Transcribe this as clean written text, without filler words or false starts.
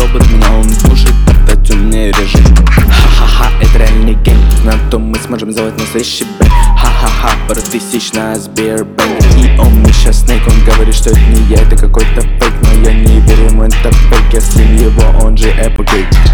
робот, меня он пушит, так умнее режим. Ха-ха-ха, это реальный гейм. Знаю, то мы сможем сделать настоящий бэк. Ха-ха-ха, пару тысяч на Сбербанк. И он несчастный, он говорит, что это не я, это какой-то фейк. Но я не верю ему, это фейк, я с ним его, он же Applegate.